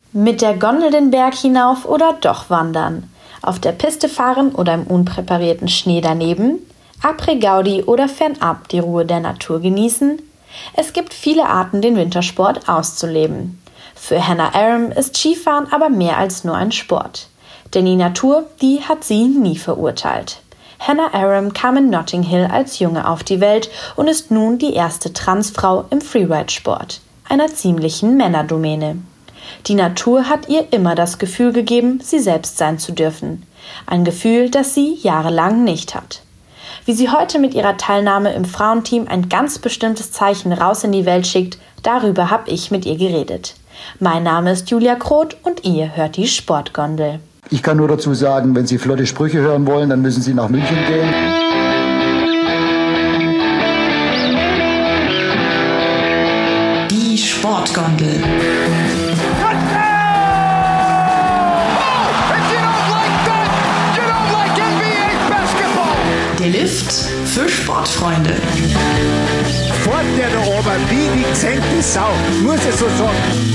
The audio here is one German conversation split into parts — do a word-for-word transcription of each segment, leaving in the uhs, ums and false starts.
Mit der Gondel den Berg hinauf oder doch wandern? Auf der Piste fahren oder im unpräparierten Schnee daneben? Après-Gaudi oder fernab die Ruhe der Natur genießen? Es gibt viele Arten, den Wintersport auszuleben. Für Hannah Aram ist Skifahren aber mehr als nur ein Sport. Denn die Natur, die hat sie nie verurteilt. Hannah Aram kam in Notting Hill als Junge auf die Welt und ist nun die erste Transfrau im Freeride-Sport, einer ziemlichen Männerdomäne. Die Natur hat ihr immer das Gefühl gegeben, sie selbst sein zu dürfen. Ein Gefühl, das sie jahrelang nicht hat. Wie sie heute mit ihrer Teilnahme im Frauenteam ein ganz bestimmtes Zeichen raus in die Welt schickt, darüber habe ich mit ihr geredet. Mein Name ist Julia Kroth und ihr hört die Sportgondel. Ich kann nur dazu sagen, wenn Sie flotte Sprüche hören wollen, dann müssen Sie nach München gehen. Die Sportgondel. Der Lift für Sportfreunde. Fort der da oben, wie die zehnte Sau, muss ich so sagen.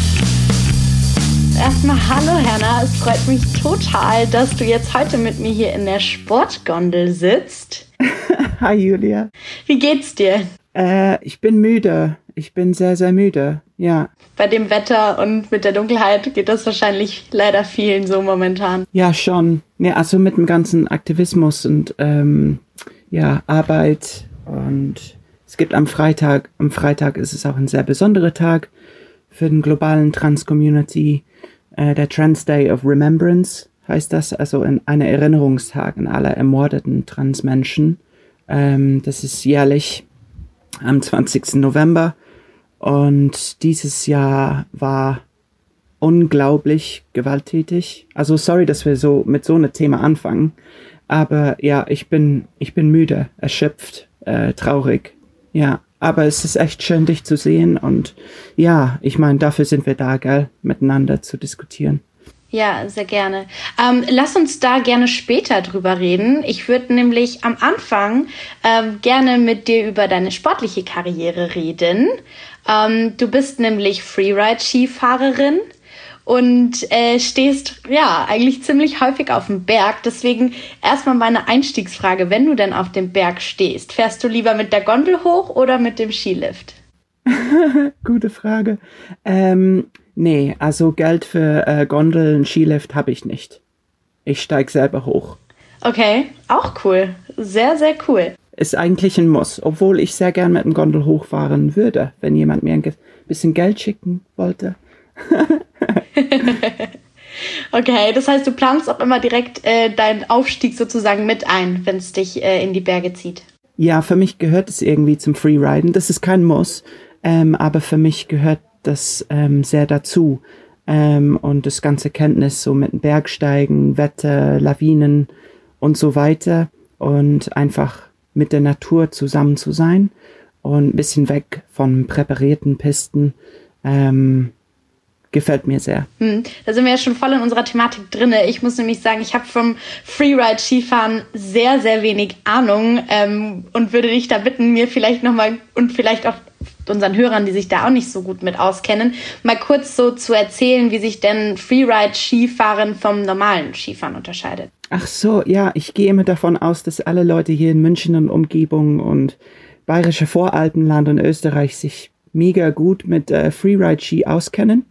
Erstmal hallo Hannah, es freut mich total, dass du jetzt heute mit mir hier in der Sportgondel sitzt. Hi Julia. Wie geht's dir? Äh, ich bin müde. Ich bin sehr, sehr müde, ja. Bei dem Wetter und mit der Dunkelheit geht das wahrscheinlich leider vielen so momentan. Ja, schon. Ja, also mit dem ganzen Aktivismus und ähm, ja, Arbeit. Und es gibt am Freitag, am Freitag ist es auch ein sehr besonderer Tag für den globalen Trans-Community. Äh, der Trans Day of Remembrance heißt das, also ein eine Erinnerungstag an alle ermordeten Transmenschen. Ähm, das ist jährlich am zwanzigsten November. Und dieses Jahr war unglaublich gewalttätig. Also sorry, dass wir so mit so einem Thema anfangen. Aber ja, ich bin, ich bin müde, erschöpft, äh, traurig. Ja, aber es ist echt schön, dich zu sehen. Und ja, ich meine, dafür sind wir da, gell, miteinander zu diskutieren. Ja, sehr gerne. Ähm, lass uns da gerne später drüber reden. Ich würde nämlich am Anfang ähm, gerne mit dir über deine sportliche Karriere reden. Ähm, du bist nämlich Freeride-Skifahrerin und äh, stehst ja eigentlich ziemlich häufig auf dem Berg. Deswegen erstmal meine Einstiegsfrage, wenn du denn auf dem Berg stehst, fährst du lieber mit der Gondel hoch oder mit dem Skilift? Gute Frage. Ähm, nee, also Geld für äh, Gondeln, Skilift habe ich nicht. Ich steige selber hoch. Okay, auch cool. Sehr, sehr cool. Ist eigentlich ein Muss, obwohl ich sehr gern mit dem Gondel hochfahren würde, wenn jemand mir ein ge- bisschen Geld schicken wollte. Okay, das heißt, du planst auch immer direkt äh, deinen Aufstieg sozusagen mit ein, wenn es dich äh, in die Berge zieht. Ja, für mich gehört es irgendwie zum Freeriden. Das ist kein Muss, ähm, aber für mich gehört das ähm, sehr dazu. Ähm, und das ganze Kenntnis so mit dem Bergsteigen, Wetter, Lawinen und so weiter. Und einfach mit der Natur zusammen zu sein und ein bisschen weg von präparierten Pisten. Ähm, Gefällt mir sehr. Hm, da sind wir ja schon voll in unserer Thematik drin. Ich muss nämlich sagen, ich habe vom Freeride-Skifahren sehr, sehr wenig Ahnung ähm, und würde dich da bitten, mir vielleicht nochmal und vielleicht auch unseren Hörern, die sich da auch nicht so gut mit auskennen, mal kurz so zu erzählen, wie sich denn Freeride-Skifahren vom normalen Skifahren unterscheidet. Ach so, ja, ich gehe immer davon aus, dass alle Leute hier in München und Umgebung und Bayerische Voralpenland und Österreich sich mega gut mit äh, Freeride-Ski auskennen.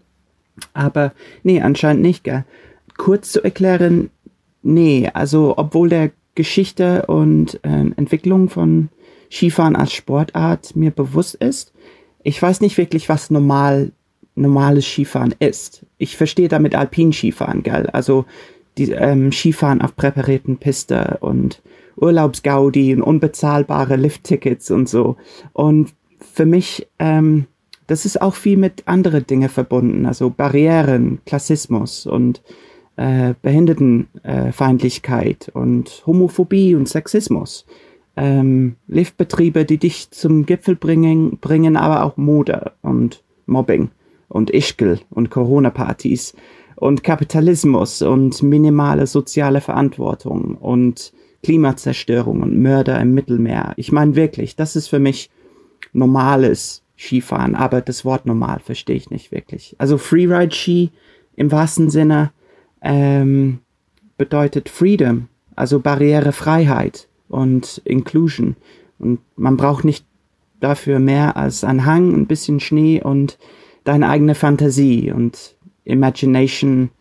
Aber nee, anscheinend nicht, gell. Kurz zu erklären, nee, also obwohl der Geschichte und äh, Entwicklung von Skifahren als Sportart mir bewusst ist, ich weiß nicht wirklich, was normal, normales Skifahren ist. Ich verstehe damit Alpinskifahren, gell, also die ähm, Skifahren auf präparierten Piste und Urlaubsgaudi und unbezahlbare Lifttickets und so. Und für mich, ähm, das ist auch viel mit anderen Dingen verbunden, also Barrieren, Klassismus und äh, Behindertenfeindlichkeit äh, und Homophobie und Sexismus. Ähm, Liftbetriebe, die dich zum Gipfel bringen, bringen aber auch Mode und Mobbing und Ischgl und Corona-Partys und Kapitalismus und minimale soziale Verantwortung und Klimazerstörung und Mörder im Mittelmeer. Ich meine wirklich, das ist für mich normales Skifahren, aber das Wort normal verstehe ich nicht wirklich. Also Freeride-Ski im wahrsten Sinne ähm, bedeutet Freedom, also Barrierefreiheit und Inclusion. Und man braucht nicht dafür mehr als einen Hang, ein bisschen Schnee und deine eigene Fantasie und Imagination,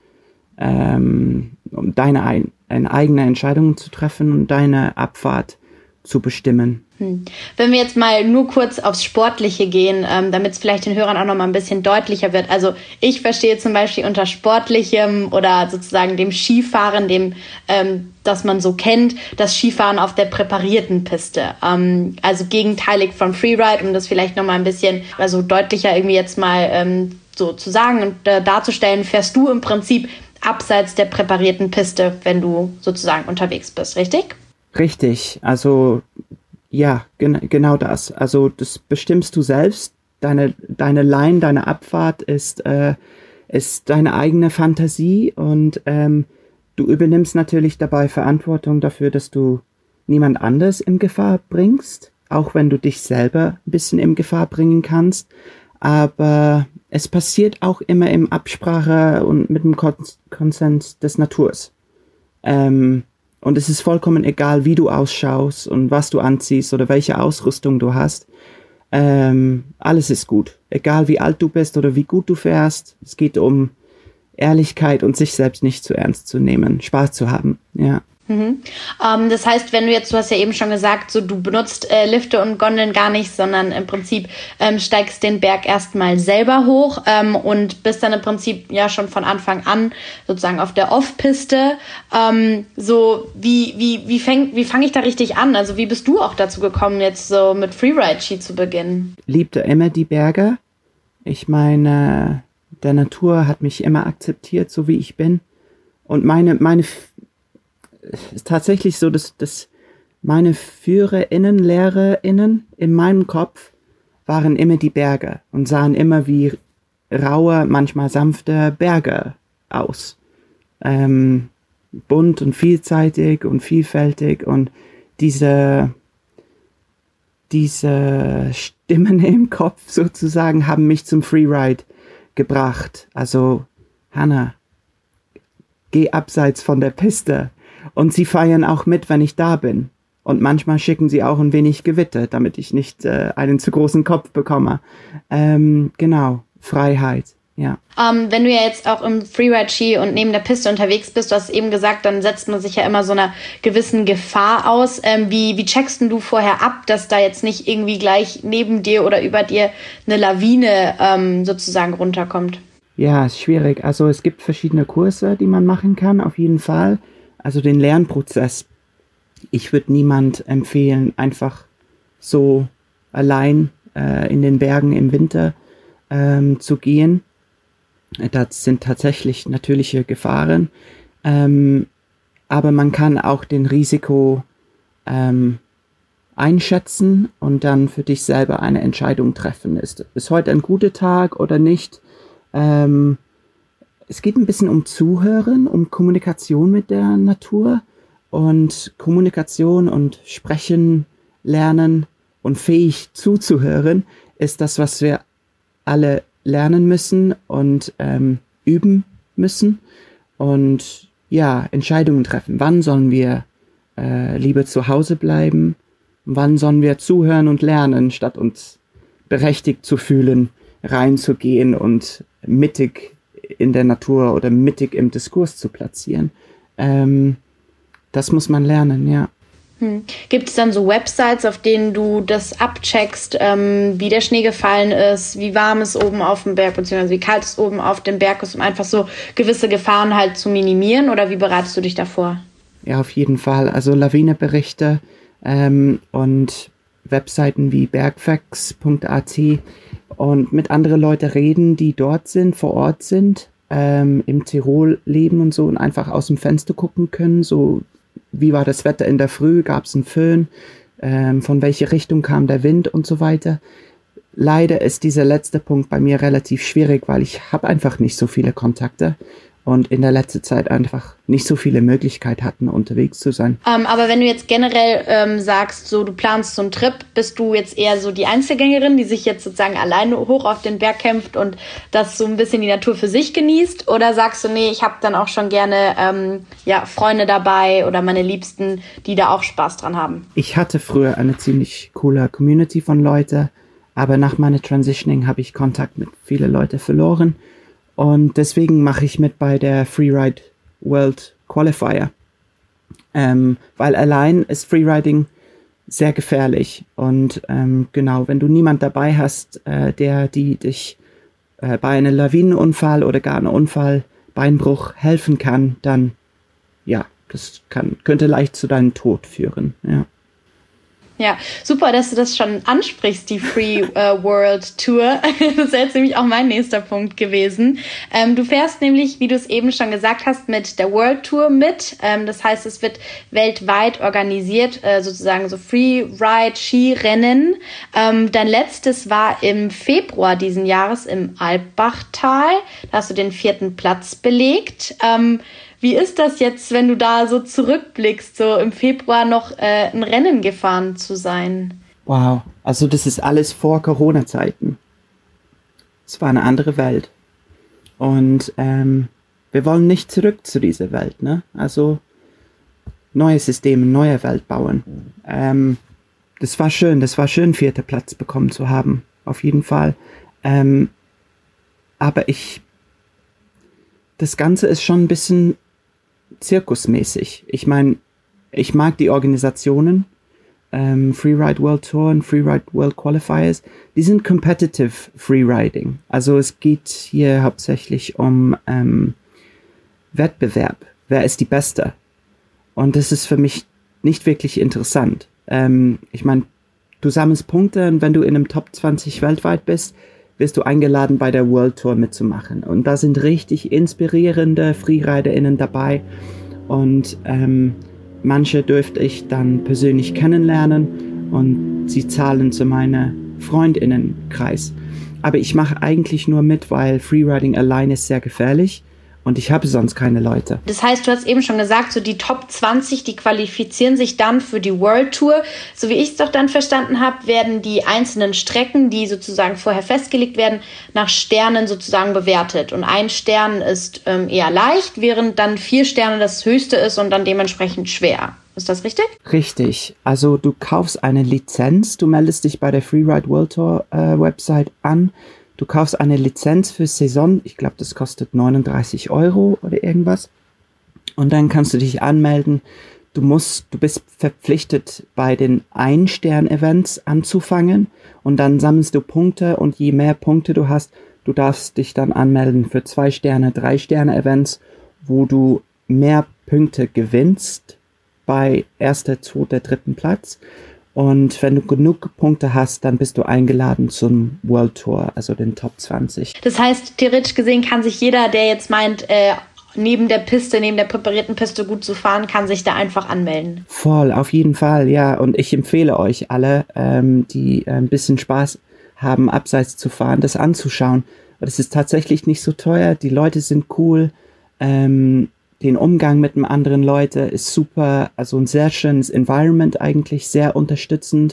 ähm, um deine ein, eine eigene Entscheidung zu treffen und deine Abfahrt zu bestimmen. Hm. Wenn wir jetzt mal nur kurz aufs Sportliche gehen, ähm, damit es vielleicht den Hörern auch noch mal ein bisschen deutlicher wird. Also ich verstehe zum Beispiel unter Sportlichem oder sozusagen dem Skifahren, dem, ähm, das man so kennt, das Skifahren auf der präparierten Piste. Ähm, also gegenteilig vom Freeride, um das vielleicht noch mal ein bisschen also deutlicher irgendwie jetzt mal ähm, so zu sagen und äh, darzustellen, fährst du im Prinzip abseits der präparierten Piste, wenn du sozusagen unterwegs bist, richtig? Richtig, also ja, gen- genau das. Also das bestimmst du selbst. Deine, deine Line, deine Abfahrt ist, äh, ist deine eigene Fantasie und ähm, du übernimmst natürlich dabei Verantwortung dafür, dass du niemand anders in Gefahr bringst, auch wenn du dich selber ein bisschen in Gefahr bringen kannst. Aber es passiert auch immer in Absprache und mit dem Kons- Konsens des Naturs. Ähm, Und es ist vollkommen egal, wie du ausschaust und was du anziehst oder welche Ausrüstung du hast. Ähm, alles ist gut. Egal wie alt du bist oder wie gut du fährst. Es geht um Ehrlichkeit und sich selbst nicht zu ernst zu nehmen. Spaß zu haben, ja. Mhm. Ähm, das heißt, wenn du jetzt, du hast ja eben schon gesagt, so du benutzt äh, Lifte und Gondeln gar nicht, sondern im Prinzip ähm, steigst den Berg erstmal selber hoch ähm, und bist dann im Prinzip ja schon von Anfang an sozusagen auf der Off-Piste. Ähm, so wie wie wie fäng, wie fange ich da richtig an? Also wie bist du auch dazu gekommen, jetzt so mit Freeride-Ski zu beginnen? Liebte immer die Berge. Ich meine, der Natur hat mich immer akzeptiert, so wie ich bin. Und meine meine Es ist tatsächlich so, dass, dass meine FührerInnen, LehrerInnen in meinem Kopf waren immer die Berge und sahen immer wie raue, manchmal sanfte Berge aus. Ähm, bunt und vielseitig und vielfältig und diese, diese Stimmen im Kopf sozusagen haben mich zum Freeride gebracht. Also, Hannah, geh abseits von der Piste. Und sie feiern auch mit, wenn ich da bin. Und manchmal schicken sie auch ein wenig Gewitter, damit ich nicht äh, einen zu großen Kopf bekomme. Ähm, genau, Freiheit, ja. Ähm, wenn du ja jetzt auch im Freeride-Ski und neben der Piste unterwegs bist, du hast eben gesagt, dann setzt man sich ja immer so einer gewissen Gefahr aus. Ähm, wie, wie checkst du vorher ab, dass da jetzt nicht irgendwie gleich neben dir oder über dir eine Lawine ähm, sozusagen runterkommt? Ja, ist schwierig. Also es gibt verschiedene Kurse, die man machen kann, auf jeden Fall. Also den Lernprozess. Ich würde niemand empfehlen, einfach so allein äh, in den Bergen im Winter ähm, zu gehen. Das sind tatsächlich natürliche Gefahren. Ähm, aber man kann auch den Risiko ähm, einschätzen und dann für dich selber eine Entscheidung treffen. Ist, ist heute ein guter Tag oder nicht? Ähm, Es geht ein bisschen um Zuhören, um Kommunikation mit der Natur und Kommunikation und Sprechen, Lernen und fähig zuzuhören ist das, was wir alle lernen müssen und ähm, üben müssen und ja, Entscheidungen treffen. Wann sollen wir äh, lieber zu Hause bleiben? Wann sollen wir zuhören und lernen, statt uns berechtigt zu fühlen, reinzugehen und mittig in der Natur oder mittig im Diskurs zu platzieren. Ähm, das muss man lernen, ja. Hm. Gibt es dann so Websites, auf denen du das abcheckst, ähm, wie der Schnee gefallen ist, wie warm es oben auf dem Berg, beziehungsweise wie kalt es oben auf dem Berg ist, um einfach so gewisse Gefahren halt zu minimieren? Oder wie bereitest du dich davor? Ja, auf jeden Fall. Also Lawineberichte ähm, und Webseiten wie bergfacts punkt a t und mit anderen Leuten reden, die dort sind, vor Ort sind, ähm, im Tirol leben und so und einfach aus dem Fenster gucken können, so wie war das Wetter in der Früh, gab es einen Föhn, ähm, von welcher Richtung kam der Wind und so weiter. Leider ist dieser letzte Punkt bei mir relativ schwierig, weil ich habe einfach nicht so viele Kontakte und in der letzten Zeit einfach nicht so viele Möglichkeiten hatten, unterwegs zu sein. Ähm, aber wenn du jetzt generell ähm, sagst, so du planst so einen Trip, bist du jetzt eher so die Einzelgängerin, die sich jetzt sozusagen alleine hoch auf den Berg kämpft und das so ein bisschen die Natur für sich genießt? Oder sagst du, nee, ich habe dann auch schon gerne ähm, ja, Freunde dabei oder meine Liebsten, die da auch Spaß dran haben? Ich hatte früher eine ziemlich coole Community von Leuten, aber nach meiner Transitioning habe ich Kontakt mit vielen Leuten verloren. Und deswegen mache ich mit bei der Freeride World Qualifier. Ähm, weil allein ist Freeriding sehr gefährlich. Und ähm, genau, wenn du niemand dabei hast, äh, der die dich äh, bei einem Lawinenunfall oder gar einem Unfall, Beinbruch helfen kann, dann ja, das kann, könnte leicht zu deinem Tod führen. Ja. Ja, super, dass du das schon ansprichst, die Free äh, World Tour. Das wäre jetzt nämlich auch mein nächster Punkt gewesen. Ähm, du fährst nämlich, wie du es eben schon gesagt hast, mit der World Tour mit. Ähm, das heißt, es wird weltweit organisiert, äh, sozusagen so Freeride, Skirennen. Ähm, dein letztes war im Februar diesen Jahres im Alpbachtal. Da hast du den vierten Platz belegt. Ähm, Wie ist das jetzt, wenn du da so zurückblickst, so im Februar noch äh, ein Rennen gefahren zu sein? Wow, also das ist alles vor Corona-Zeiten. Es war eine andere Welt. Und ähm, wir wollen nicht zurück zu dieser Welt, ne? Also neue Systeme, neue Welt bauen. Ähm, das war schön, das war schön, vierter Platz bekommen zu haben, auf jeden Fall. Ähm, aber ich, das Ganze ist schon ein bisschen zirkusmäßig. Ich meine, ich mag die Organisationen, ähm, Freeride World Tour und Freeride World Qualifiers, die sind competitive Freeriding. Also es geht hier hauptsächlich um ähm, Wettbewerb. Wer ist die Beste? Und das ist für mich nicht wirklich interessant. Ähm, ich meine, du sammelst Punkte und wenn du in einem Top zwanzig weltweit bist, wirst du eingeladen, bei der World Tour mitzumachen. Und da sind richtig inspirierende FreeriderInnen dabei. Und ähm, manche dürfte ich dann persönlich kennenlernen und sie zahlen zu meinem FreundInnenkreis. Aber ich mache eigentlich nur mit, weil Freeriding allein ist sehr gefährlich. Und ich habe sonst keine Leute. Das heißt, du hast eben schon gesagt, so die Top zwanzig, die qualifizieren sich dann für die World Tour. So wie ich es doch dann verstanden habe, werden die einzelnen Strecken, die sozusagen vorher festgelegt werden, nach Sternen sozusagen bewertet. Und ein Stern ist ähm, eher leicht, während dann vier Sterne das höchste ist und dann dementsprechend schwer. Ist das richtig? Richtig. Also du kaufst eine Lizenz, du meldest dich bei der Freeride World Tour äh, Website an. Du kaufst eine Lizenz für Saison, ich glaube, das kostet neununddreißig Euro oder irgendwas. Und dann kannst du dich anmelden. Du musst, du bist verpflichtet, bei den Ein-Stern-Events anzufangen. Und dann sammelst du Punkte und je mehr Punkte du hast, du darfst dich dann anmelden für Zwei-Sterne-, Drei-Sterne-Events, wo du mehr Punkte gewinnst bei erster, zweiter, dritten Platz. Und wenn du genug Punkte hast, dann bist du eingeladen zum World Tour, also den Top zwanzig. Das heißt, theoretisch gesehen kann sich jeder, der jetzt meint, äh, neben der Piste, neben der präparierten Piste gut zu fahren, kann sich da einfach anmelden. Voll, auf jeden Fall, ja. Und ich empfehle euch alle, ähm, die äh, ein bisschen Spaß haben, abseits zu fahren, das anzuschauen. Aber das ist tatsächlich nicht so teuer. Die Leute sind cool. Ähm, Den Umgang mit den anderen Leuten ist super, also ein sehr schönes Environment eigentlich, sehr unterstützend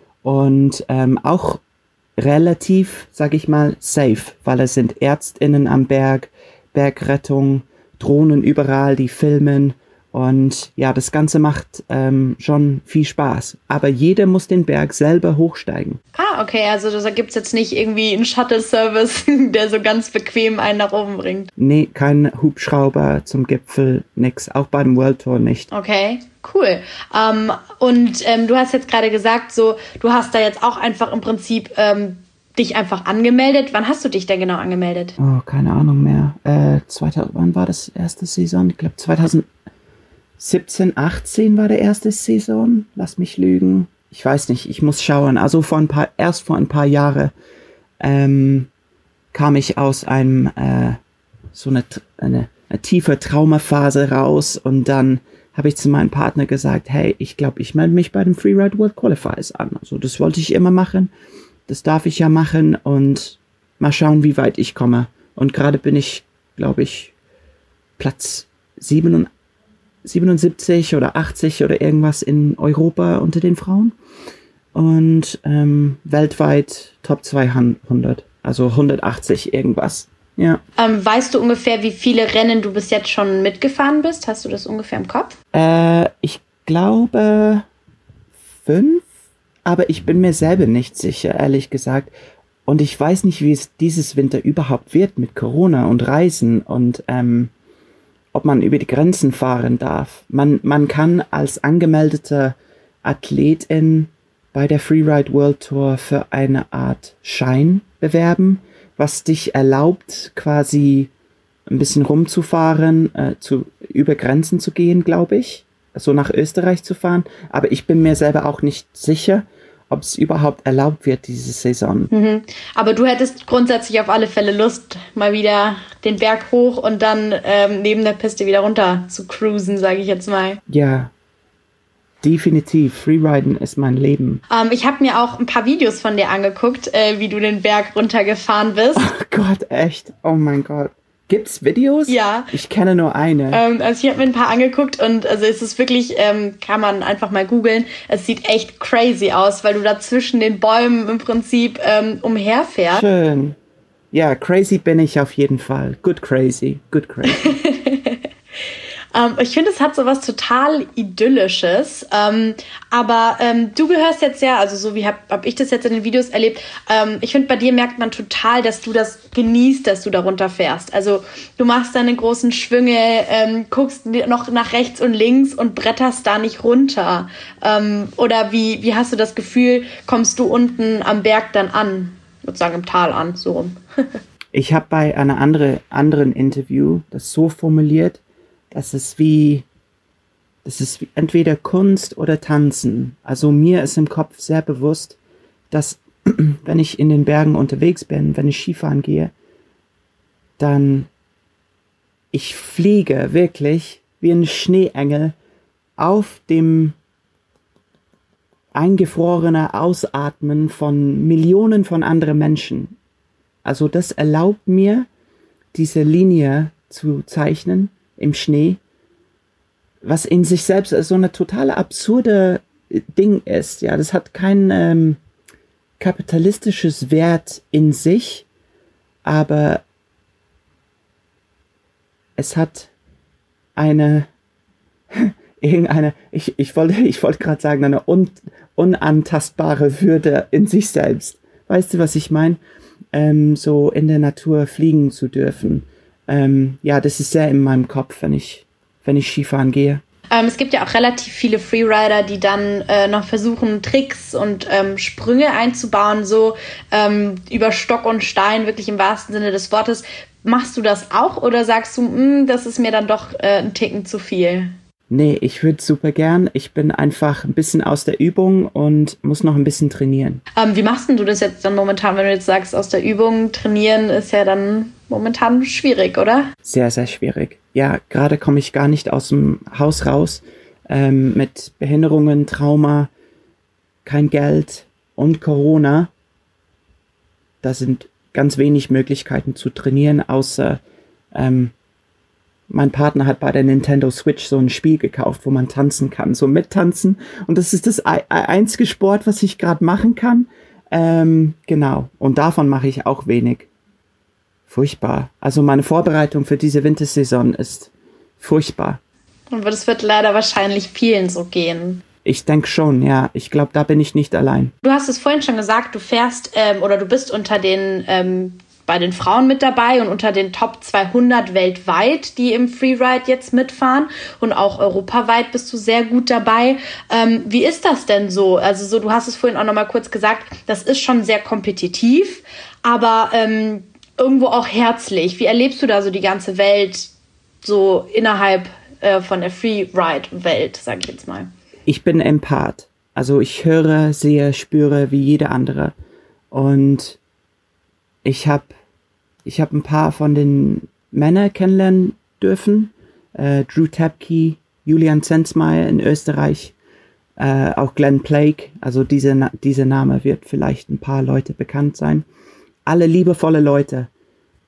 und ähm, auch relativ, sag ich mal, safe, weil es sind ÄrztInnen am Berg, Bergrettung, Drohnen überall, die filmen und ja, das Ganze macht ähm, schon viel Spaß. Aber jeder muss den Berg selber hochsteigen. Ah, okay, also da gibt es jetzt nicht irgendwie einen Shuttle-Service, der so ganz bequem einen nach oben bringt. Nee, kein Hubschrauber zum Gipfel, nix, auch bei dem World Tour nicht. Okay, cool. Ähm, und ähm, du hast jetzt gerade gesagt, so du hast da jetzt auch einfach im Prinzip ähm, dich einfach angemeldet. Wann hast du dich denn genau angemeldet? Oh, keine Ahnung mehr. Äh, zweitausend, wann war das erste Saison? Ich glaube zweitausendsiebzehn, achtzehn war der erste Saison. Lass mich lügen. Ich weiß nicht, ich muss schauen. Also vor ein paar, erst vor ein paar Jahren ähm, kam ich aus einem äh, so eine, eine, eine tiefe Traumaphase raus und dann habe ich zu meinem Partner gesagt, hey, ich glaube, ich melde mich bei dem Freeride World Qualifiers an. Also das wollte ich immer machen. Das darf ich ja machen und mal schauen, wie weit ich komme. Und gerade bin ich, glaube ich, Platz siebenundsiebzig oder achtzig oder irgendwas in Europa unter den Frauen. Und ähm, weltweit Top zweihundert, also hundertachtzig irgendwas. Ja. Ähm, weißt du ungefähr, wie viele Rennen du bis jetzt schon mitgefahren bist? Hast du das ungefähr im Kopf? Äh, ich glaube fünf, aber ich bin mir selber nicht sicher, ehrlich gesagt. Und ich weiß nicht, wie es dieses Winter überhaupt wird mit Corona und Reisen und ähm, ob man über die Grenzen fahren darf. Man, man kann als angemeldete Athletin bei der Freeride World Tour für eine Art Schein bewerben, was dich erlaubt, quasi ein bisschen rumzufahren, äh, zu, über Grenzen zu gehen, glaube ich, so nach Österreich zu fahren. Aber ich bin mir selber auch nicht sicher, ob es überhaupt erlaubt wird, diese Saison. Mhm. Aber du hättest grundsätzlich auf alle Fälle Lust, mal wieder den Berg hoch und dann ähm, neben der Piste wieder runter zu cruisen, sage ich jetzt mal. Ja, definitiv. Freeriden ist mein Leben. Ähm, ich habe mir auch ein paar Videos von dir angeguckt, äh, wie du den Berg runtergefahren bist. Oh Gott, echt? Oh mein Gott. Gibt's Videos? Ja. Ich kenne nur eine. Ähm, also ich habe mir ein paar angeguckt und also es ist wirklich, ähm, kann man einfach mal googeln, es sieht echt crazy aus, weil du da zwischen den Bäumen im Prinzip ähm, umherfährst. Schön. Ja, crazy bin ich auf jeden Fall. Good crazy, good crazy. Ähm, ich finde, es hat so was total Idyllisches. Ähm, aber ähm, du gehörst jetzt ja, also so wie habe hab ich das jetzt in den Videos erlebt, ähm, ich finde, bei dir merkt man total, dass du das genießt, dass du da runterfährst. Also du machst deine großen Schwünge, ähm, guckst noch nach rechts und links und bretterst da nicht runter. Ähm, oder wie, wie hast du das Gefühl, kommst du unten am Berg dann an? Sozusagen im Tal an, so rum. Ich habe bei einer andere, anderen Interview das so formuliert, dass es wie, das ist wie entweder Kunst oder Tanzen. Also mir ist im Kopf sehr bewusst, dass wenn ich in den Bergen unterwegs bin, wenn ich Skifahren gehe, dann ich fliege wirklich wie ein Schneeengel auf dem eingefrorenen Ausatmen von Millionen von anderen Menschen. Also das erlaubt mir, diese Linie zu zeichnen im Schnee, was in sich selbst so eine totale absurde Ding ist. Ja, das hat kein ähm, kapitalistisches Wert in sich, aber es hat eine irgendeine, ich, ich wollte ich wollte gerade sagen, eine un, unantastbare Würde in sich selbst. Weißt du, was ich meine? Ähm, so in der Natur fliegen zu dürfen. Ähm, ja, das ist sehr in meinem Kopf, wenn ich, wenn ich Skifahren gehe. Ähm, es gibt ja auch relativ viele Freerider, die dann äh, noch versuchen, Tricks und ähm, Sprünge einzubauen, so ähm, über Stock und Stein, wirklich im wahrsten Sinne des Wortes. Machst du das auch oder sagst du, das ist mir dann doch äh, ein Ticken zu viel? Nee, ich würde super gern. Ich bin einfach ein bisschen aus der Übung und muss noch ein bisschen trainieren. Ähm, wie machst denn du das jetzt dann momentan, wenn du jetzt sagst, aus der Übung trainieren ist ja dann momentan schwierig, oder? Sehr, sehr schwierig. Ja, gerade komme ich gar nicht aus dem Haus raus ähm, mit Behinderungen, Trauma, kein Geld und Corona. Da sind ganz wenig Möglichkeiten zu trainieren, außer ähm, mein Partner hat bei der Nintendo Switch so ein Spiel gekauft, wo man tanzen kann, so mittanzen. Und das ist das einzige Sport, was ich gerade machen kann. Ähm, genau. Und davon mache ich auch wenig. Furchtbar. Also meine Vorbereitung für diese Wintersaison ist furchtbar. Und das wird leider wahrscheinlich vielen so gehen. Ich denke schon, ja. Ich glaube, da bin ich nicht allein. Du hast es vorhin schon gesagt, du fährst ähm, oder du bist unter den ähm, bei den Frauen mit dabei und unter den Top zweihundert weltweit, die im Freeride jetzt mitfahren, und auch europaweit bist du sehr gut dabei. Ähm, wie ist das denn so? Also so, du hast es vorhin auch noch mal kurz gesagt, das ist schon sehr kompetitiv, aber ähm, irgendwo auch herzlich. Wie erlebst du da so die ganze Welt so innerhalb äh, von der Freeride-Welt, sage ich jetzt mal? Ich bin Empath. Also ich höre, sehe, spüre wie jeder andere. Und ich habe ich hab ein paar von den Männern kennenlernen dürfen. Äh, Drew Tapke, Julian Zensmeier in Österreich, äh, auch Glenn Plague. Also diese, dieser Name wird vielleicht ein paar Leute bekannt sein. Alle liebevolle Leute.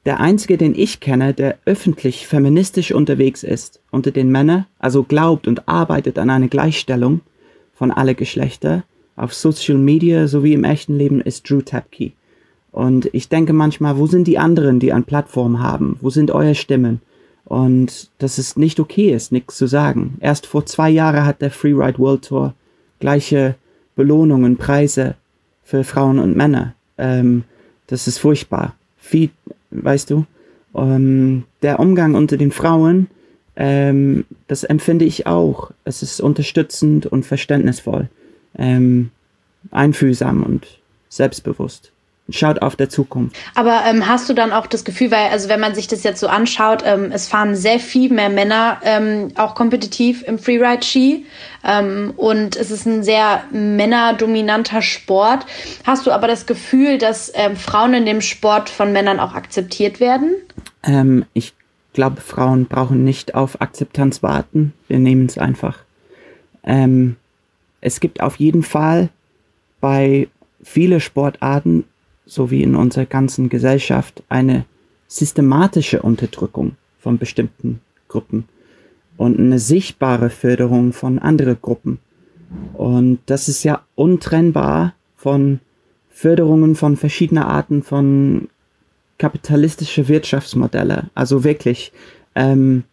der einzige, den ich kenne, der öffentlich feministisch unterwegs ist unter den Männern, also glaubt und arbeitet an einer Gleichstellung von alle Geschlechter auf Social Media sowie im echten Leben, ist Drew Tapke. Und ich denke manchmal, wo sind die anderen, die eine Plattform haben? Wo sind eure Stimmen? Und dass es nicht okay ist, nichts zu sagen. Erst vor zwei Jahren hat der Freeride World Tour gleiche Belohnungen, Preise für Frauen und Männer. Ähm, das ist furchtbar. Viel, weißt du, ähm, der Umgang unter den Frauen, ähm, das empfinde ich auch. Es ist unterstützend und verständnisvoll, ähm, einfühlsam und selbstbewusst. Schaut auf der Zukunft. Aber ähm, hast du dann auch das Gefühl, weil, also wenn man sich das jetzt so anschaut, ähm, es fahren sehr viel mehr Männer ähm, auch kompetitiv im Freeride-Ski ähm, und es ist ein sehr männerdominanter Sport. Hast du aber das Gefühl, dass ähm, Frauen in dem Sport von Männern auch akzeptiert werden? Ähm, ich glaube, Frauen brauchen nicht auf Akzeptanz warten. Wir nehmen es einfach. Ähm, es gibt auf jeden Fall bei vielen Sportarten so wie in unserer ganzen Gesellschaft, eine systematische Unterdrückung von bestimmten Gruppen und eine sichtbare Förderung von anderen Gruppen. Und das ist ja untrennbar von Förderungen von verschiedenen Arten von kapitalistischen Wirtschaftsmodelle. Also wirklich, ähm,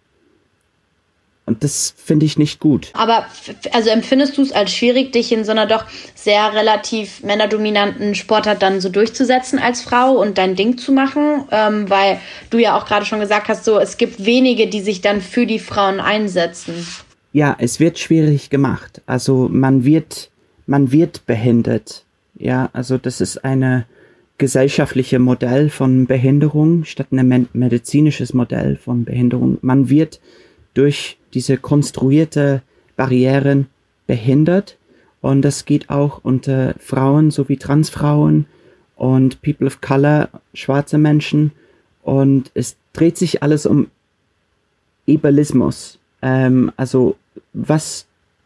und das finde ich nicht gut. Aber also empfindest du es als schwierig, dich in so einer doch sehr relativ männerdominanten Sportart dann so durchzusetzen als Frau und dein Ding zu machen? Ähm, weil du ja auch gerade schon gesagt hast, so es gibt wenige, die sich dann für die Frauen einsetzen. Ja, es wird schwierig gemacht. Also man wird, man wird behindert. Ja, also das ist eine gesellschaftliche Modell von Behinderung statt ein medizinisches Modell von Behinderung. Man wird durch diese konstruierte Barrieren behindert und das geht auch unter Frauen sowie Transfrauen und People of Color, schwarze Menschen und es dreht sich alles um Ableismus, ähm, also was,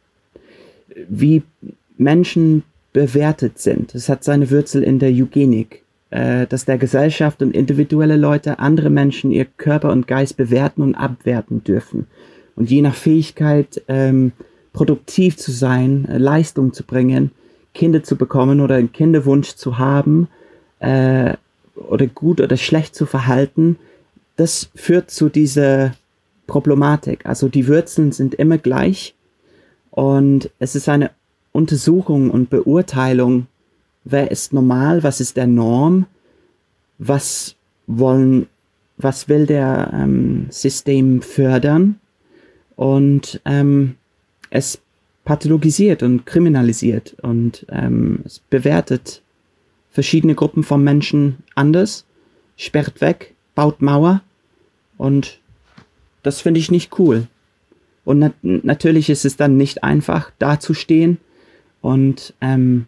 wie Menschen bewertet sind. Es hat seine Wurzel in der Eugenik, äh, dass der Gesellschaft und individuelle Leute andere Menschen ihr Körper und Geist bewerten und abwerten dürfen. Und je nach Fähigkeit, ähm, produktiv zu sein, äh, Leistung zu bringen, Kinder zu bekommen oder einen Kinderwunsch zu haben, äh, oder gut oder schlecht zu verhalten, das führt zu dieser Problematik. Also die Wurzeln sind immer gleich und es ist eine Untersuchung und Beurteilung, wer ist normal, was ist der Norm, was wollen, was will der ähm, System fördern. Und ähm, es pathologisiert und kriminalisiert und ähm, es bewertet verschiedene Gruppen von Menschen anders, sperrt weg, baut Mauer und das finde ich nicht cool. Und nat- natürlich ist es dann nicht einfach, dazustehen und ähm,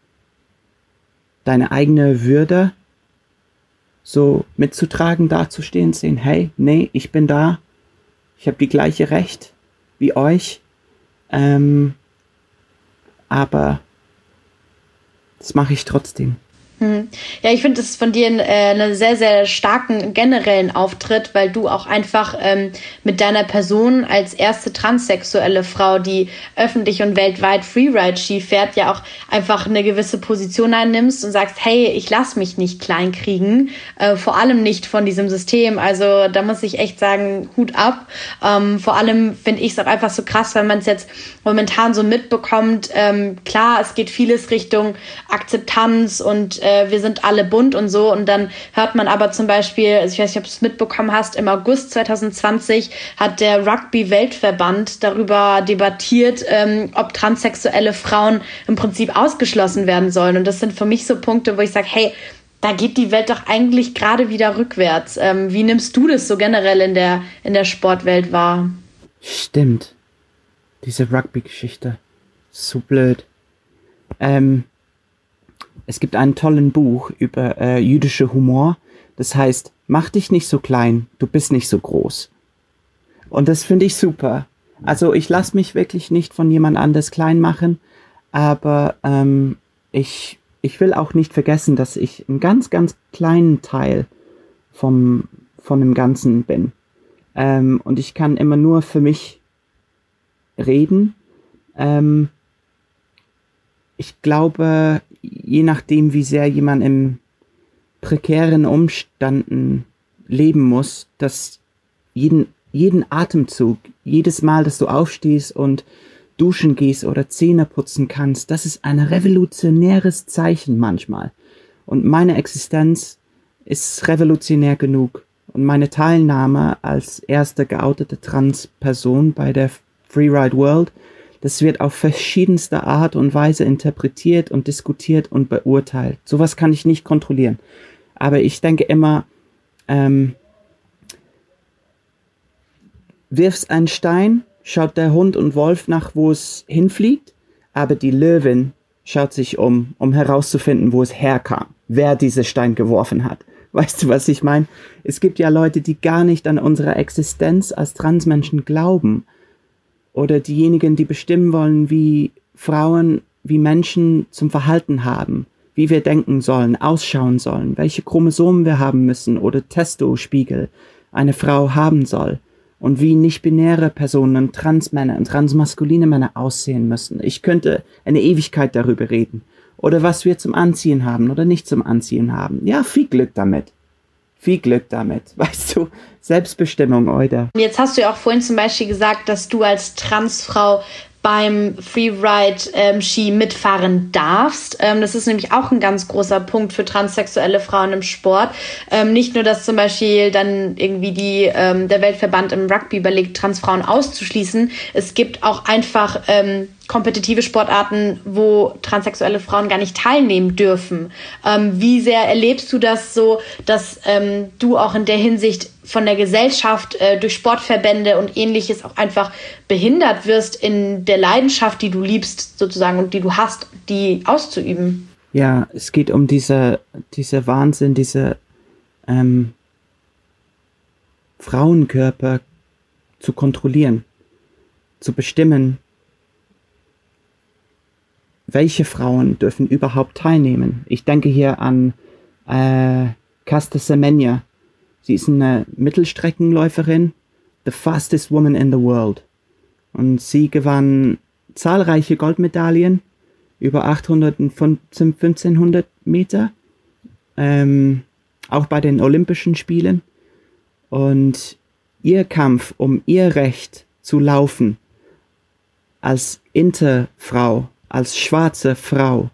deine eigene Würde so mitzutragen, dazustehen, sehen, hey, nee, ich bin da. Ich habe die gleiche Recht wie euch, ähm, aber das mache ich trotzdem. Hm. Ja, ich finde es von dir äh, einen sehr, sehr starken generellen Auftritt, weil du auch einfach ähm, mit deiner Person als erste transsexuelle Frau, die öffentlich und weltweit Freeride-Ski fährt, ja auch einfach eine gewisse Position einnimmst und sagst, hey, ich lass mich nicht kleinkriegen, äh, vor allem nicht von diesem System. Also da muss ich echt sagen, Hut ab. Ähm, vor allem finde ich es auch einfach so krass, wenn man es jetzt momentan so mitbekommt. Ähm, klar, es geht vieles Richtung Akzeptanz und wir sind alle bunt und so und dann hört man aber zum Beispiel, also ich weiß nicht, ob du es mitbekommen hast, im August zwanzig zwanzig hat der Rugby-Weltverband darüber debattiert, ähm, ob transsexuelle Frauen im Prinzip ausgeschlossen werden sollen und das sind für mich so Punkte, wo ich sage, hey, da geht die Welt doch eigentlich gerade wieder rückwärts. Ähm, wie nimmst du das so generell in der, in der Sportwelt wahr? Stimmt. Diese Rugby-Geschichte. So blöd. Ähm, Es gibt einen tollen Buch über äh, jüdische Humor. Das heißt, mach dich nicht so klein, du bist nicht so groß. Und das finde ich super. Also ich lasse mich wirklich nicht von jemand anders klein machen, aber ähm, ich, ich will auch nicht vergessen, dass ich einen ganz, ganz kleinen Teil vom, von dem Ganzen bin. Ähm, und ich kann immer nur für mich reden. Ähm, ich glaube, je nachdem, wie sehr jemand in prekären Umständen leben muss, dass jeden, jeden Atemzug, jedes Mal, dass du aufstehst und duschen gehst oder Zähne putzen kannst, das ist ein revolutionäres Zeichen manchmal. Und meine Existenz ist revolutionär genug. Und meine Teilnahme als erste geoutete Transperson bei der Freeride World, das wird auf verschiedenste Art und Weise interpretiert und diskutiert und beurteilt. Sowas kann ich nicht kontrollieren. Aber ich denke immer, ähm, wirfst einen Stein, schaut der Hund und Wolf nach, wo es hinfliegt, aber die Löwin schaut sich um, um herauszufinden, wo es herkam, wer diesen Stein geworfen hat. Weißt du, was ich meine? Es gibt ja Leute, die gar nicht an unsere Existenz als Transmenschen glauben. Oder diejenigen, die bestimmen wollen, wie Frauen, wie Menschen zum Verhalten haben, wie wir denken sollen, ausschauen sollen, welche Chromosomen wir haben müssen oder Testospiegel eine Frau haben soll und wie nicht-binäre Personen, Transmänner und transmaskuline Männer aussehen müssen. Ich könnte eine Ewigkeit darüber reden. Oder was wir zum Anziehen haben oder nicht zum Anziehen haben. Ja, viel Glück damit. Viel Glück damit. Weißt du, Selbstbestimmung, oder? Jetzt hast du ja auch vorhin zum Beispiel gesagt, dass du als Transfrau beim Freeride-Ski ähm, mitfahren darfst. Ähm, das ist nämlich auch ein ganz großer Punkt für transsexuelle Frauen im Sport. Ähm, nicht nur, dass zum Beispiel dann irgendwie die, ähm, der Weltverband im Rugby überlegt, Transfrauen auszuschließen. Es gibt auch einfach ähm, kompetitive Sportarten, wo transsexuelle Frauen gar nicht teilnehmen dürfen. Ähm, wie sehr erlebst du das so, dass ähm, du auch in der Hinsicht von der Gesellschaft äh, durch Sportverbände und Ähnliches auch einfach behindert wirst in der Leidenschaft, die du liebst sozusagen und die du hast, die auszuüben? Ja, es geht um diese, diese Wahnsinn, diese ähm, Frauenkörper zu kontrollieren, zu bestimmen, welche Frauen dürfen überhaupt teilnehmen. Ich denke hier an äh, Caster Semenya. Sie ist eine Mittelstreckenläuferin, the fastest woman in the world. Und sie gewann zahlreiche Goldmedaillen, über achthundert und fünfzehnhundert Meter, ähm, auch bei den Olympischen Spielen. Und ihr Kampf um ihr Recht zu laufen als Interfrau, als schwarze Frau,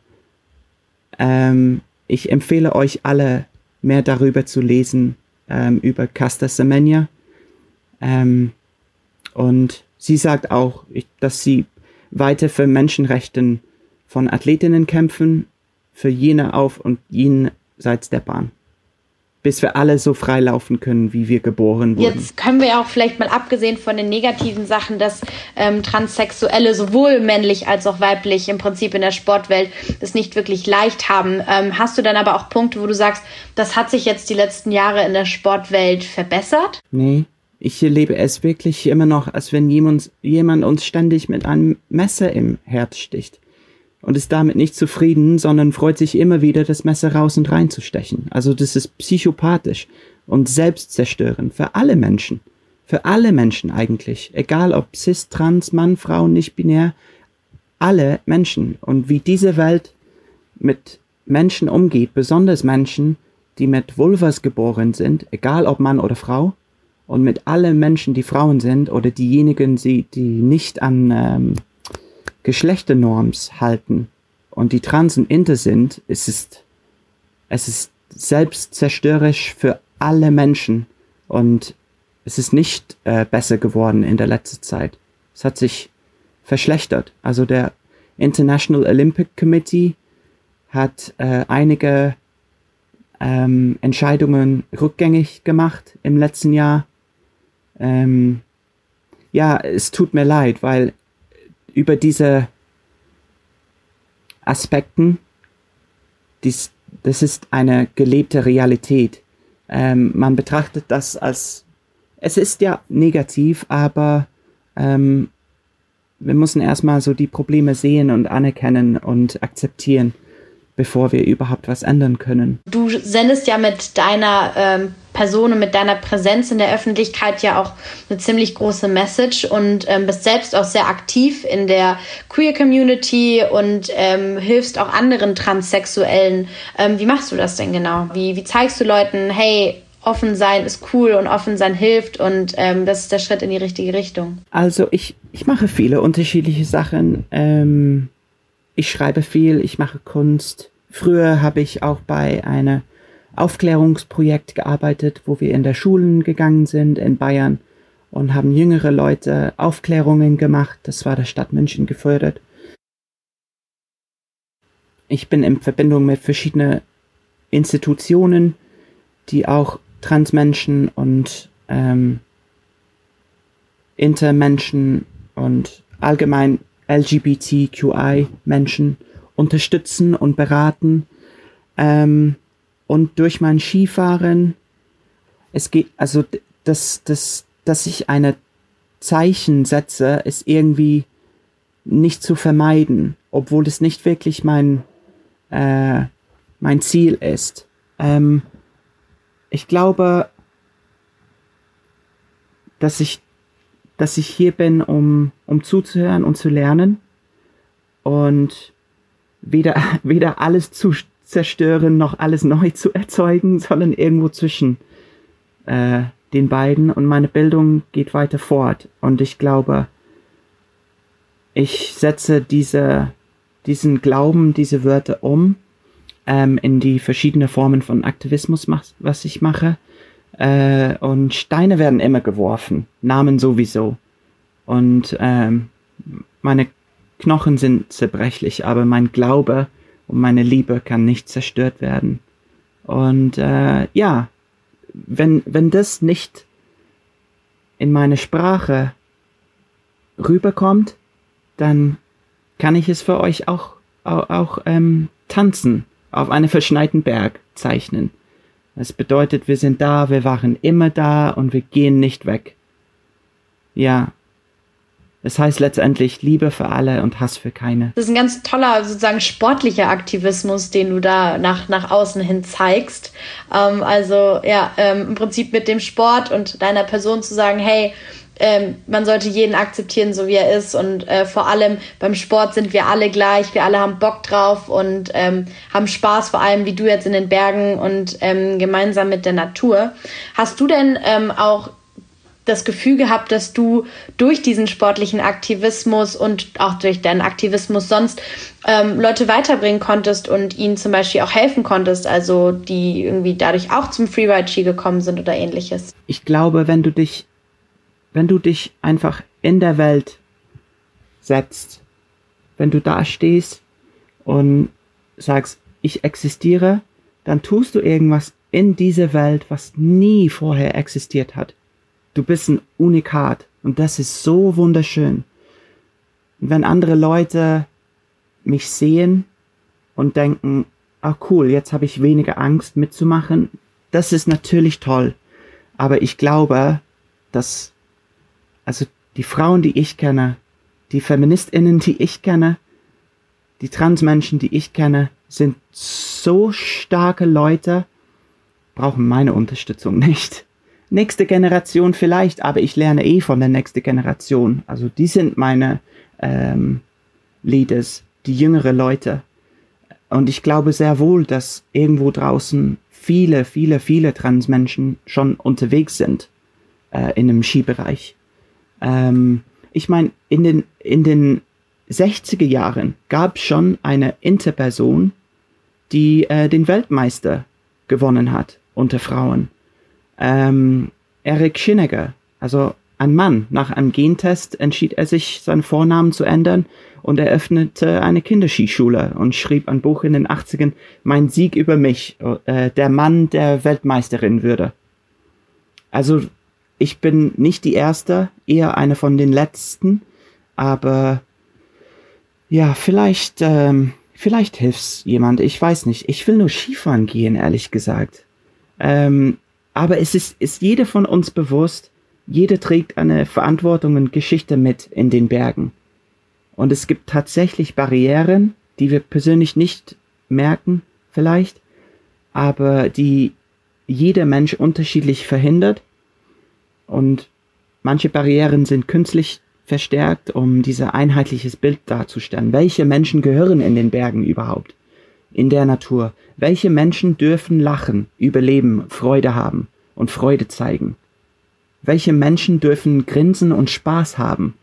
ähm, ich empfehle euch alle, mehr darüber zu lesen, ähm, über Caster Semenya. Ähm, und sie sagt auch, ich, dass sie weiter für Menschenrechte von Athletinnen kämpfen, für jene auf und jenseits der Bahn. Bis wir alle so frei laufen können, wie wir geboren wurden. Jetzt können wir ja auch vielleicht mal, abgesehen von den negativen Sachen, dass ähm, Transsexuelle sowohl männlich als auch weiblich im Prinzip in der Sportwelt es nicht wirklich leicht haben. Ähm, hast du dann aber auch Punkte, wo du sagst, das hat sich jetzt die letzten Jahre in der Sportwelt verbessert? Nee, ich erlebe es wirklich immer noch, als wenn jemand, jemand uns ständig mit einem Messer im Herz sticht. Und ist damit nicht zufrieden, sondern freut sich immer wieder, das Messer raus und rein zu stechen. Also das ist psychopathisch und selbstzerstörend für alle Menschen. Für alle Menschen eigentlich. Egal ob cis, trans, Mann, Frau, nicht binär. Alle Menschen. Und wie diese Welt mit Menschen umgeht, besonders Menschen, die mit Vulvas geboren sind, egal ob Mann oder Frau, und mit allen Menschen, die Frauen sind oder diejenigen, die, die nicht an ähm, Geschlechternorms halten und die trans und inter sind, es ist, es ist selbstzerstörerisch für alle Menschen und es ist nicht äh, besser geworden in der letzten Zeit. Es hat sich verschlechtert. Also der International Olympic Committee hat äh, einige ähm, Entscheidungen rückgängig gemacht im letzten Jahr. Ähm, ja, es tut mir leid, weil über diese Aspekten, dies, das ist eine gelebte Realität. Ähm, man betrachtet das als, es ist ja negativ, aber ähm, wir müssen erstmal so die Probleme sehen und anerkennen und akzeptieren, bevor wir überhaupt was ändern können. Du sendest ja mit deiner ähm, Person und mit deiner Präsenz in der Öffentlichkeit ja auch eine ziemlich große Message und ähm, bist selbst auch sehr aktiv in der Queer-Community und ähm, hilfst auch anderen Transsexuellen. Ähm, wie machst du das denn genau? Wie, wie zeigst du Leuten, hey, offen sein ist cool und offen sein hilft und ähm, das ist der Schritt in die richtige Richtung? Also ich, ich mache viele unterschiedliche Sachen. Ähm, ich schreibe viel, ich mache Kunst. Früher habe ich auch bei einem Aufklärungsprojekt gearbeitet, wo wir in der Schulen gegangen sind in Bayern und haben jüngere Leute Aufklärungen gemacht. Das war der Stadt München gefördert. Ich bin in Verbindung mit verschiedenen Institutionen, die auch Transmenschen und ähm, Intermenschen und allgemein L G B T Q I-Menschen unterstützen und beraten. Ähm, und durch mein Skifahren, es geht, also das, das, dass ich eine Zeichen setze, ist irgendwie nicht zu vermeiden, obwohl es nicht wirklich mein, äh, mein Ziel ist. Ähm, Ich glaube, dass ich, dass ich hier bin, um, um zuzuhören und zu lernen und weder, weder alles zu zerstören noch alles neu zu erzeugen, sondern irgendwo zwischen äh, den beiden. Und meine Bildung geht weiter fort. Und ich glaube, ich setze diese, diesen Glauben, diese Wörter um Ähm, in die verschiedenen Formen von Aktivismus, was ich mache. Äh, und Steine werden immer geworfen, Namen sowieso. Und ähm, meine Knochen sind zerbrechlich, aber mein Glaube und meine Liebe kann nicht zerstört werden. Und äh, ja, wenn, wenn das nicht in meine Sprache rüberkommt, dann kann ich es für euch auch, auch, auch ähm, tanzen. Auf einen verschneiten Berg zeichnen. Das bedeutet, wir sind da, wir waren immer da und wir gehen nicht weg. Ja, das heißt letztendlich Liebe für alle und Hass für keine. Das ist ein ganz toller, sozusagen sportlicher Aktivismus, den du da nach, nach außen hin zeigst. Ähm, also ja, ähm, im Prinzip mit dem Sport und deiner Person zu sagen, hey, Ähm, man sollte jeden akzeptieren, so wie er ist und äh, vor allem beim Sport sind wir alle gleich, wir alle haben Bock drauf und ähm, haben Spaß, vor allem wie du jetzt in den Bergen und ähm, gemeinsam mit der Natur. Hast du denn ähm, auch das Gefühl gehabt, dass du durch diesen sportlichen Aktivismus und auch durch deinen Aktivismus sonst ähm, Leute weiterbringen konntest und ihnen zum Beispiel auch helfen konntest, also die irgendwie dadurch auch zum Freeride-Ski gekommen sind oder ähnliches? Ich glaube, wenn du dich Wenn du dich einfach in der Welt setzt, wenn du da stehst und sagst, ich existiere, dann tust du irgendwas in dieser Welt, was nie vorher existiert hat. Du bist ein Unikat und das ist so wunderschön. Und wenn andere Leute mich sehen und denken, ah cool, jetzt habe ich weniger Angst mitzumachen, das ist natürlich toll. Aber ich glaube, dass Also die Frauen, die ich kenne, die FeministInnen, die ich kenne, die Transmenschen, die ich kenne, sind so starke Leute, brauchen meine Unterstützung nicht. Nächste Generation vielleicht, aber ich lerne eh von der nächsten Generation. Also die sind meine ähm, Leaders, die jüngere Leute. Und ich glaube sehr wohl, dass irgendwo draußen viele, viele, viele Transmenschen schon unterwegs sind äh, in dem Skibereich. Ähm, ich meine, in den, in den sechziger Jahren gab es schon eine Interperson, die äh, den Weltmeister gewonnen hat unter Frauen. Ähm, Eric Schinneger, also ein Mann. Nach einem Gentest entschied er sich, seinen Vornamen zu ändern und eröffnete eine Kinderskischule und schrieb ein Buch in den achtzigern, Mein Sieg über mich, äh, der Mann, der Weltmeisterin würde. Also ich bin nicht die Erste, eher eine von den Letzten, aber ja, vielleicht, ähm, vielleicht hilft's jemand, ich weiß nicht. Ich will nur Skifahren gehen, ehrlich gesagt. Ähm, aber es ist, ist jeder von uns bewusst, jeder trägt eine Verantwortung und Geschichte mit in den Bergen. Und es gibt tatsächlich Barrieren, die wir persönlich nicht merken, vielleicht, aber die jeder Mensch unterschiedlich verhindert und manche Barrieren sind künstlich verstärkt, um dieses einheitliches Bild darzustellen. Welche Menschen gehören in den Bergen überhaupt? In der Natur? Welche Menschen dürfen lachen, überleben, Freude haben und Freude zeigen? Welche Menschen dürfen grinsen und Spaß haben?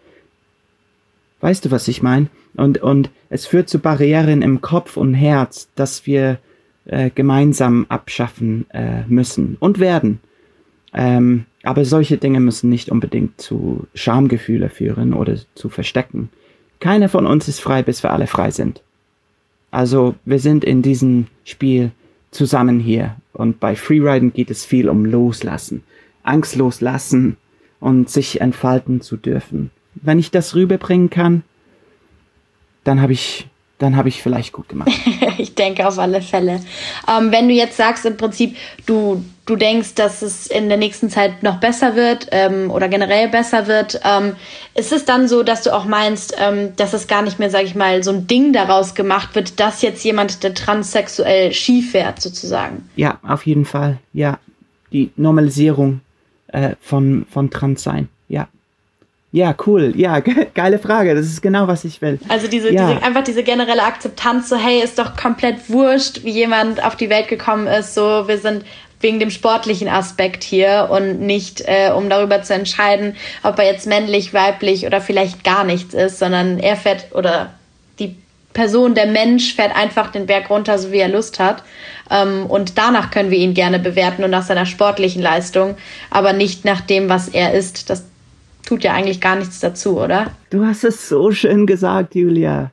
Weißt du, was ich meine? Und, und es führt zu Barrieren im Kopf und Herz, dass wir äh, gemeinsam abschaffen äh, müssen und werden. Ähm, aber solche Dinge müssen nicht unbedingt zu Schamgefühle führen oder zu Verstecken. Keiner von uns ist frei, bis wir alle frei sind. Also wir sind in diesem Spiel zusammen hier. Und bei Freeriden geht es viel um Loslassen. Angst loslassen und sich entfalten zu dürfen. Wenn ich das rüberbringen kann, dann habe ich, dann habe ich vielleicht gut gemacht. Ich denke auf alle Fälle. Ähm, wenn du jetzt sagst im Prinzip, du, du denkst, dass es in der nächsten Zeit noch besser wird ähm, oder generell besser wird, ähm, ist es dann so, dass du auch meinst, ähm, dass es gar nicht mehr, sage ich mal, so ein Ding daraus gemacht wird, dass jetzt jemand, der transsexuell Ski fährt, sozusagen? Ja, auf jeden Fall. Ja, die Normalisierung äh, von, von Transsein. Ja. Ja, cool. Ja, ge- geile Frage. Das ist genau, was ich will. Also diese, ja. diese einfach diese generelle Akzeptanz, so hey, ist doch komplett wurscht, wie jemand auf die Welt gekommen ist. So, wir sind wegen dem sportlichen Aspekt hier und nicht, äh, um darüber zu entscheiden, ob er jetzt männlich, weiblich oder vielleicht gar nichts ist, sondern er fährt oder die Person, der Mensch fährt einfach den Berg runter, so wie er Lust hat. Ähm, und danach können wir ihn gerne bewerten und nach seiner sportlichen Leistung, aber nicht nach dem, was er ist. Das tut ja eigentlich gar nichts dazu, oder? Du hast es so schön gesagt, Julia.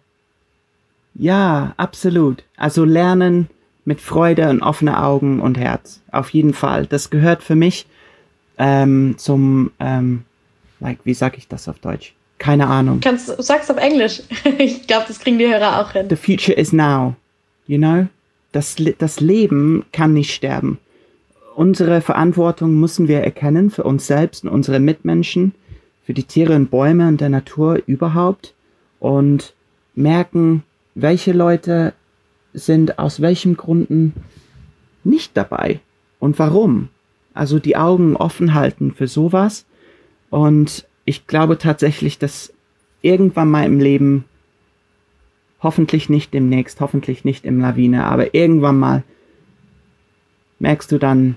Ja, absolut. Also lernen mit Freude und offenen Augen und Herz. Auf jeden Fall. Das gehört für mich ähm, zum, ähm, like, wie sag ich das auf Deutsch? Keine Ahnung. Kannst, sag's auf Englisch. Ich glaube, das kriegen die Hörer auch hin. The future is now. You know? Das, das Leben kann nicht sterben. Unsere Verantwortung müssen wir erkennen für uns selbst und unsere Mitmenschen, für die Tiere und Bäume und der Natur überhaupt und merken, welche Leute sind aus welchen Gründen nicht dabei und warum. Also die Augen offen halten für sowas und ich glaube tatsächlich, dass irgendwann mal im Leben, hoffentlich nicht demnächst, hoffentlich nicht im Lawine, aber irgendwann mal merkst du dann,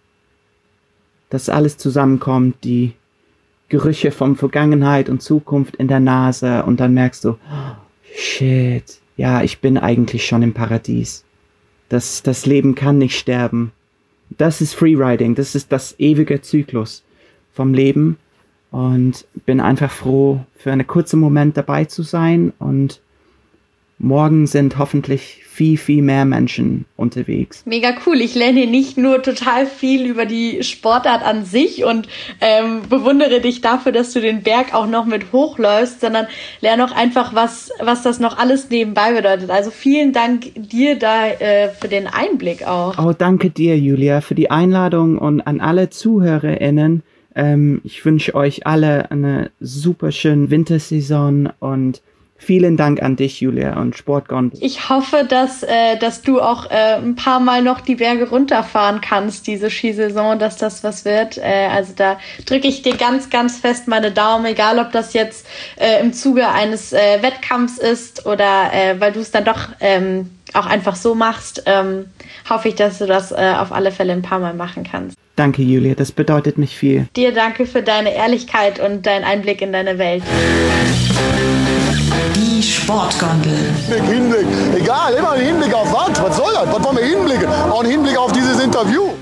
dass alles zusammenkommt, die Gerüche von Vergangenheit und Zukunft in der Nase und dann merkst du, oh, shit, ja, ich bin eigentlich schon im Paradies. Das, das Leben kann nicht sterben. Das ist Freeriding, das ist das ewige Zyklus vom Leben und bin einfach froh, für einen kurzen Moment dabei zu sein und morgen sind hoffentlich viel, viel mehr Menschen unterwegs. Mega cool. Ich lerne hier nicht nur total viel über die Sportart an sich und ähm, bewundere dich dafür, dass du den Berg auch noch mit hochläufst, sondern lerne auch einfach, was, was das noch alles nebenbei bedeutet. Also vielen Dank dir da äh, für den Einblick auch. Oh, danke dir, Julia, für die Einladung und an alle ZuhörerInnen. Ähm, ich wünsche euch alle eine super schöne Wintersaison und vielen Dank an dich, Julia, und Sportgondel. Ich hoffe, dass, äh, dass du auch äh, ein paar Mal noch die Berge runterfahren kannst, diese Skisaison, dass das was wird. Äh, also da drücke ich dir ganz, ganz fest meine Daumen, egal ob das jetzt äh, im Zuge eines äh, Wettkampfs ist oder äh, weil du es dann doch ähm, auch einfach so machst, ähm, hoffe ich, dass du das äh, auf alle Fälle ein paar Mal machen kannst. Danke, Julia, das bedeutet mich viel. Dir danke für deine Ehrlichkeit und deinen Einblick in deine Welt. Die Sportgondel. Hinblick, Hinblick. Egal, immer ein Hinblick auf was? Was soll das? Was wollen wir hinblicken? Auch ein Hinblick auf dieses Interview.